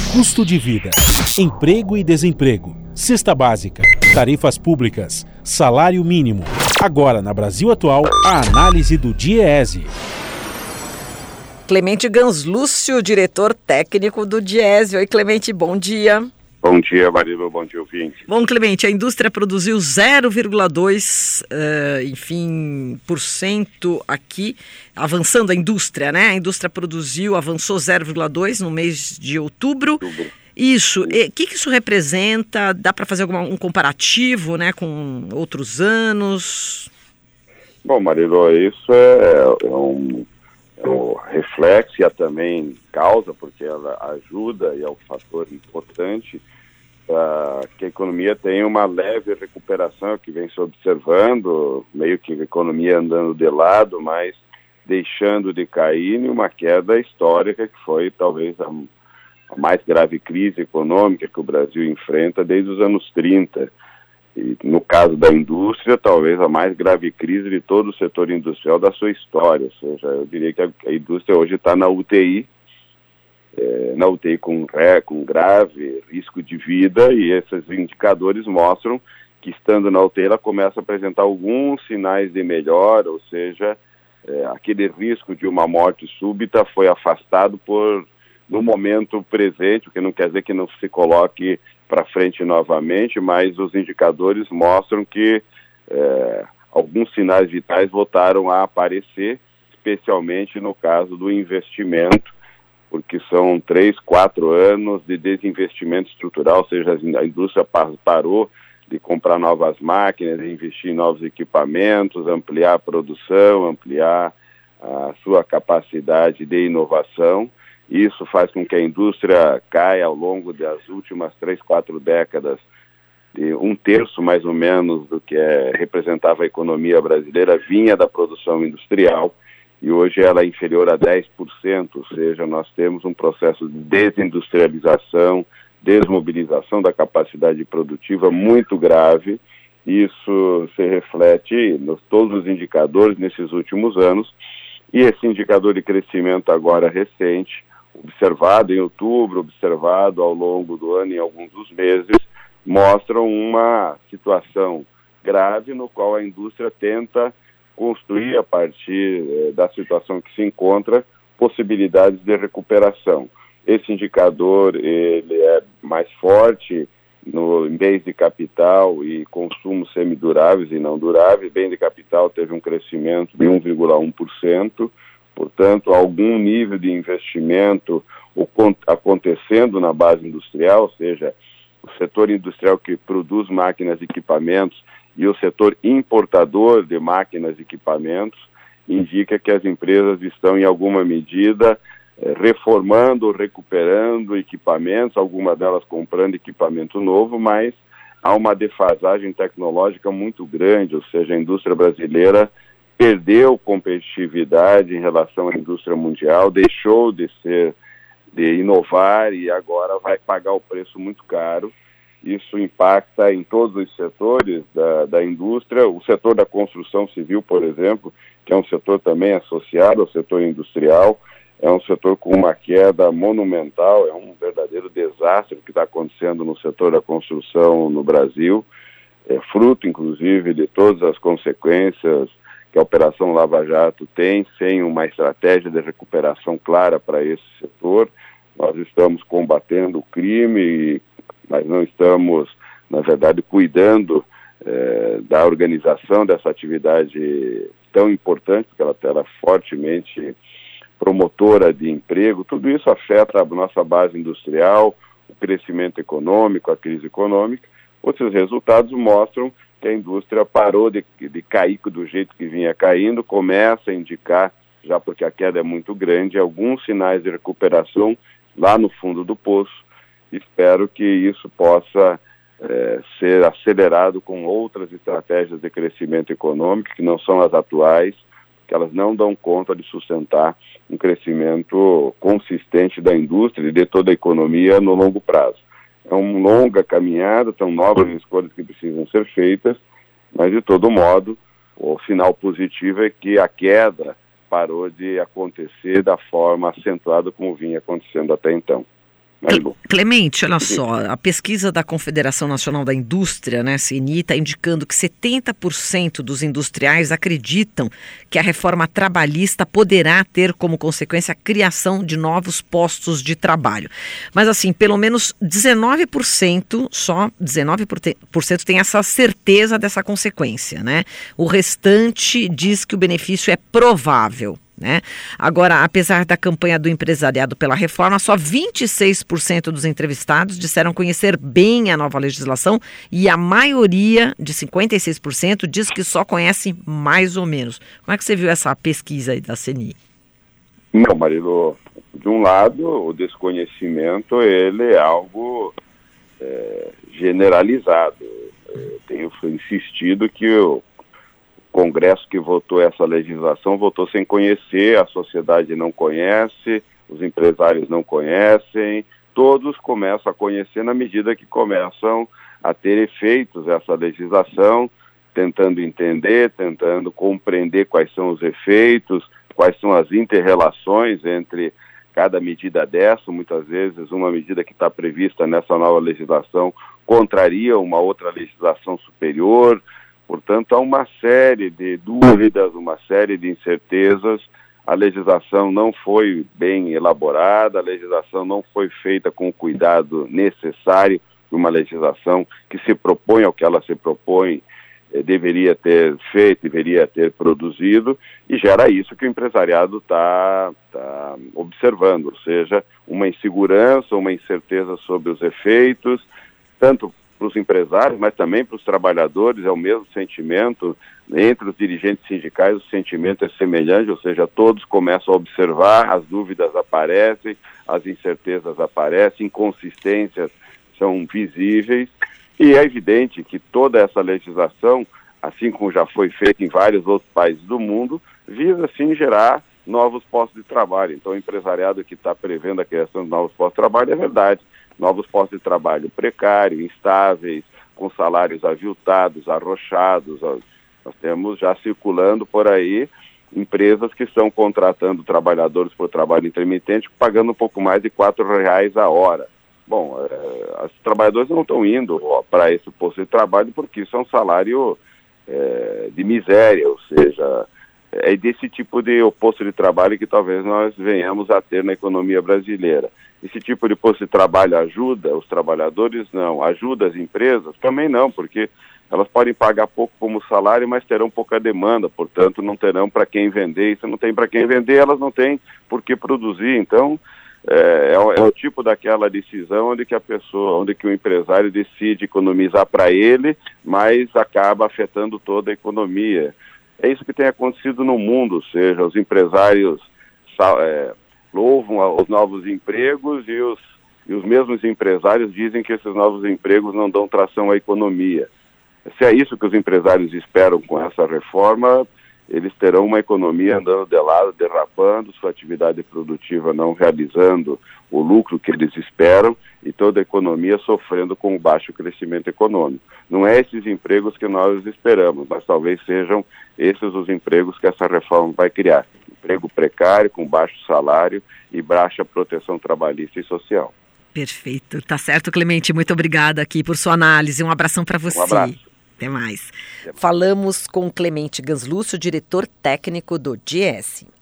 custo de vida, emprego e desemprego, cesta básica, tarifas públicas, salário mínimo. Agora, na Brasil Atual, a análise do DIEESE. Clemente Ganslúcio, diretor técnico do DIEESE. Oi, Clemente, bom dia. Bom dia, Marilu, bom dia, ouvinte. Bom, Clemente, a indústria produziu 0,2%, por cento aqui, avançando a indústria, né? A indústria avançou 0,2% no mês de outubro. Isso, o que isso representa? Dá para fazer um comparativo, né, com outros anos? Bom, Marilu, isso é um reflexo e também causa, porque ela ajuda e é um fator importante para que a economia tenha uma leve recuperação que vem se observando, meio que a economia andando de lado, mas deixando de cair em uma queda histórica que foi talvez a mais grave crise econômica que o Brasil enfrenta desde os anos 30. E, no caso da indústria, talvez a mais grave crise de todo o setor industrial da sua história. Ou seja, eu diria que a indústria hoje está na UTI com grave risco de vida, e esses indicadores mostram que, estando na UTI, ela começa a apresentar alguns sinais de melhora, ou seja, aquele risco de uma morte súbita foi afastado no momento presente, o que não quer dizer que não se coloque para frente novamente, mas os indicadores mostram que alguns sinais vitais voltaram a aparecer, especialmente no caso do investimento, porque são 3, 4 anos de desinvestimento estrutural, ou seja, a indústria parou de comprar novas máquinas, de investir em novos equipamentos, ampliar a produção, ampliar a sua capacidade de inovação. Isso faz com que a indústria caia ao longo das últimas 3, 4 décadas, de 1/3 mais ou menos do que representava a economia brasileira, vinha da produção industrial, e hoje ela é inferior a 10%, ou seja, nós temos um processo de desindustrialização, desmobilização da capacidade produtiva muito grave. Isso se reflete nos todos os indicadores nesses últimos anos, e esse indicador de crescimento agora recente, observado em outubro, observado ao longo do ano em alguns dos meses, mostram uma situação grave no qual a indústria tenta construir, a partir da situação que se encontra, possibilidades de recuperação. Esse indicador ele é mais forte em bens de capital e consumos semiduráveis e não duráveis. Bem de capital teve um crescimento de 1,1%, portanto, algum nível de investimento acontecendo na base industrial, ou seja, o setor industrial que produz máquinas e equipamentos e o setor importador de máquinas e equipamentos, indica que as empresas estão, em alguma medida, reformando, recuperando equipamentos, algumas delas comprando equipamento novo, mas há uma defasagem tecnológica muito grande, ou seja, a indústria brasileira perdeu competitividade em relação à indústria mundial, deixou de inovar e agora vai pagar o preço muito caro. Isso impacta em todos os setores da indústria. O setor da construção civil, por exemplo, que é um setor também associado ao setor industrial, é um setor com uma queda monumental, é um verdadeiro desastre o que está acontecendo no setor da construção no Brasil, fruto, inclusive, de todas as consequências que a Operação Lava Jato tem, sem uma estratégia de recuperação clara para esse setor. Nós estamos combatendo o crime, mas não estamos, na verdade, cuidando da organização dessa atividade tão importante, porque ela é fortemente promotora de emprego. Tudo isso afeta a nossa base industrial, o crescimento econômico, a crise econômica. Outros resultados mostram que a indústria parou de cair do jeito que vinha caindo, começa a indicar, já porque a queda é muito grande, alguns sinais de recuperação lá no fundo do poço. Espero que isso possa ser acelerado com outras estratégias de crescimento econômico, que não são as atuais, que elas não dão conta de sustentar um crescimento consistente da indústria e de toda a economia no longo prazo. É uma longa caminhada, são novas escolhas que precisam ser feitas, mas, de todo modo, o sinal positivo é que a queda parou de acontecer da forma acentuada como vinha acontecendo até então. Marilu. Clemente, olha só, a pesquisa da Confederação Nacional da Indústria, né, CNI, está indicando que 70% dos industriais acreditam que a reforma trabalhista poderá ter como consequência a criação de novos postos de trabalho. Mas assim, pelo menos 19%, só 19% tem essa certeza dessa consequência, né? O restante diz que o benefício é provável. Né? Agora, apesar da campanha do empresariado pela reforma, só 26% dos entrevistados disseram conhecer bem a nova legislação e a maioria, de 56%, diz que só conhece mais ou menos. Como é que você viu essa pesquisa aí da CNI? Não, Marilu, de um lado, o desconhecimento ele é algo generalizado. Eu tenho insistido que o Congresso que votou essa legislação votou sem conhecer, a sociedade não conhece, os empresários não conhecem, todos começam a conhecer na medida que começam a ter efeitos essa legislação, tentando entender, tentando compreender quais são os efeitos, quais são as inter-relações entre cada medida dessa. Muitas vezes uma medida que está prevista nessa nova legislação contraria uma outra legislação superior. Portanto, há uma série de dúvidas, uma série de incertezas. A legislação não foi bem elaborada, a legislação não foi feita com o cuidado necessário, uma legislação que se propõe ao que ela se propõe, deveria ter feito, deveria ter produzido, e gera isso que o empresariado está observando, ou seja, uma insegurança, uma incerteza sobre os efeitos, tanto para os empresários, mas também para os trabalhadores. É o mesmo sentimento entre os dirigentes sindicais, o sentimento é semelhante, ou seja, todos começam a observar, as dúvidas aparecem, as incertezas aparecem, inconsistências são visíveis, e é evidente que toda essa legislação, assim como já foi feita em vários outros países do mundo, visa sim gerar novos postos de trabalho. Então o empresariado que está prevendo a criação de novos postos de trabalho é verdade. Novos postos de trabalho precários, instáveis, com salários aviltados, arrochados. Nós temos já circulando por aí empresas que estão contratando trabalhadores por trabalho intermitente, pagando um pouco mais de R$4 a hora. Bom, os trabalhadores não estão indo para esse posto de trabalho porque isso é um salário de miséria, ou seja, é desse tipo de posto de trabalho que talvez nós venhamos a ter na economia brasileira. Esse tipo de posto de trabalho ajuda os trabalhadores? Não. Ajuda as empresas? Também não, porque elas podem pagar pouco como salário, mas terão pouca demanda, portanto não terão para quem vender. E se não tem para quem vender, elas não têm por que produzir. Então, é o tipo daquela decisão onde que o empresário decide economizar para ele, mas acaba afetando toda a economia. É isso que tem acontecido no mundo, ou seja, os empresários louvam os novos empregos e os mesmos empresários dizem que esses novos empregos não dão tração à economia. Se é isso que os empresários esperam com essa reforma, eles terão uma economia andando de lado, derrapando, sua atividade produtiva não realizando o lucro que eles esperam e toda a economia sofrendo com o baixo crescimento econômico. Não é esses empregos que nós esperamos, mas talvez sejam esses os empregos que essa reforma vai criar. Emprego precário, com baixo salário e baixa proteção trabalhista e social. Perfeito. Tá certo, Clemente. Muito obrigada aqui por sua análise. Um abração para você. Um abraço. Até mais. Falamos com Clemente Ganslúcio, diretor técnico do GS.